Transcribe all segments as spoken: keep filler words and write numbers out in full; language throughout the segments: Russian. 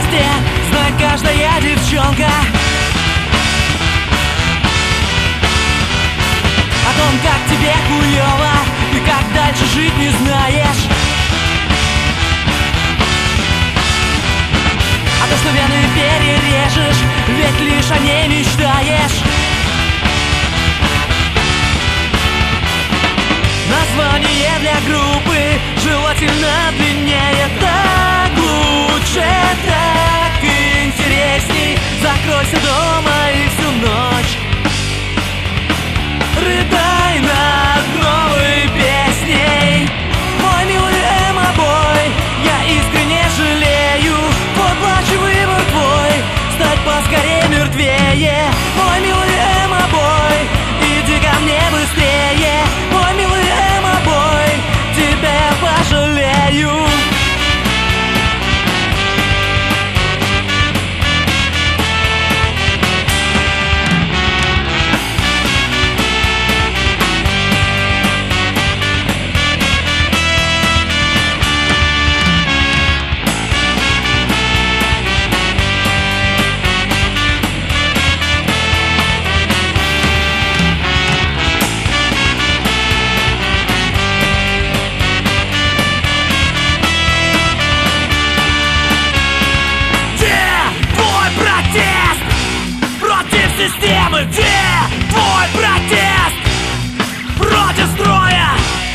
месте знает каждая девчонка о том, как тебе хуёво и как дальше жить не знаешь. А то, что вены перережешь, ведь лишь о ней мечтаешь. Название для группы желательно длиннее. Так лучше, так интересней. Закройся дома и всю ночь рыдай над новой песней. Мой милый эмо-бой, я искренне жалею. Поплачь, выбор твой, стать поскорее мертвее. Мой милый эмо-бой, иди ко мне быстрее. Мой милый эмо-бой, тебя я пожалею. Системы, где твой протест против строя?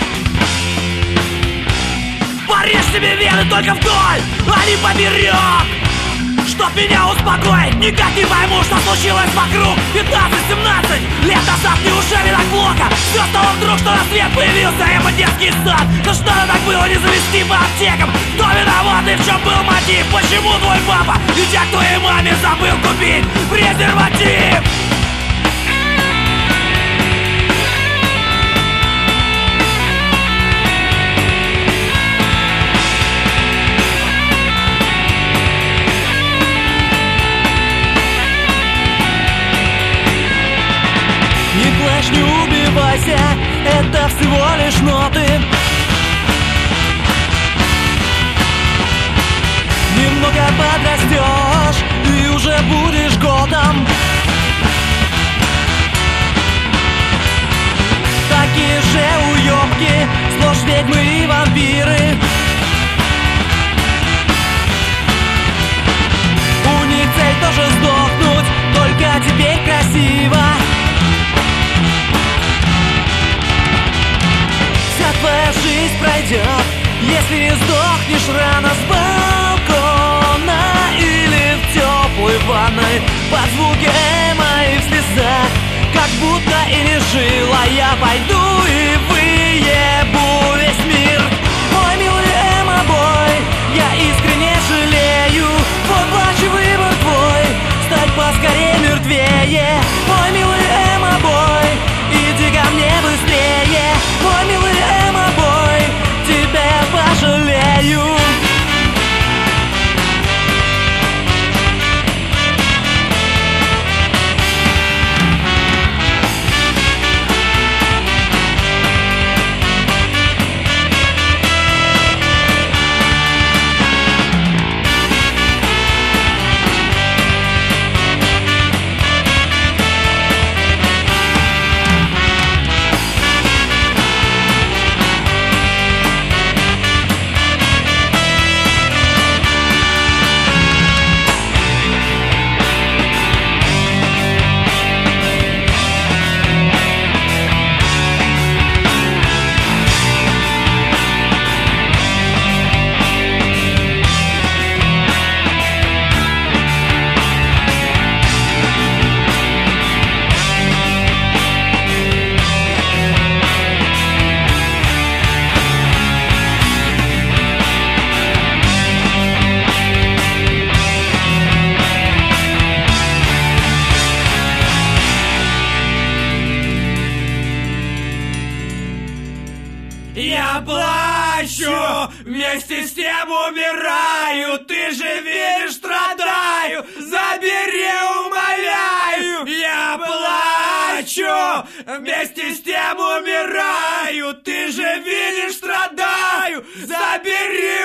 Порежь себе вены только вдоль, а не поперек. Чтоб меня успокоить, никак не пойму, что случилось вокруг. Пятнадцать-семнадцать лет назад, неужели так плохо? Все стало вдруг, что на свет появился эмо детский сад. Да что же так было не завести по аптекам? Кто виноват и в чем был мотив? Почему твой папа, идя к твоей маме, забыл купить презерватив? Не убивайся, это всего лишь ноты. Немного подрастешь и уже будешь годом. Такие же уёбки, сплошь ведьмы и вампиры. У них цель тоже сдохнуть, только теперь красиво. Твоя жизнь пройдет, если не сдохнешь рано с балкона или в теплой ванной под звуки эмо и в слезах. Как будто и не жила, я пойду и выебу весь мир. Мой милый эмо-бой, я искренне жалею. Поплачь, выбор твой, стать поскорее мертвее. Мой милый эмо-бой, иди ко мне быстрее. Мой милый эмо-бой, тебя я пожалею. Я плачу, вместе с тем умираю. Ты же видишь, страдаю. Забери, умоляю. Я плачу, вместе с тем умираю. Ты же видишь, страдаю. Забери,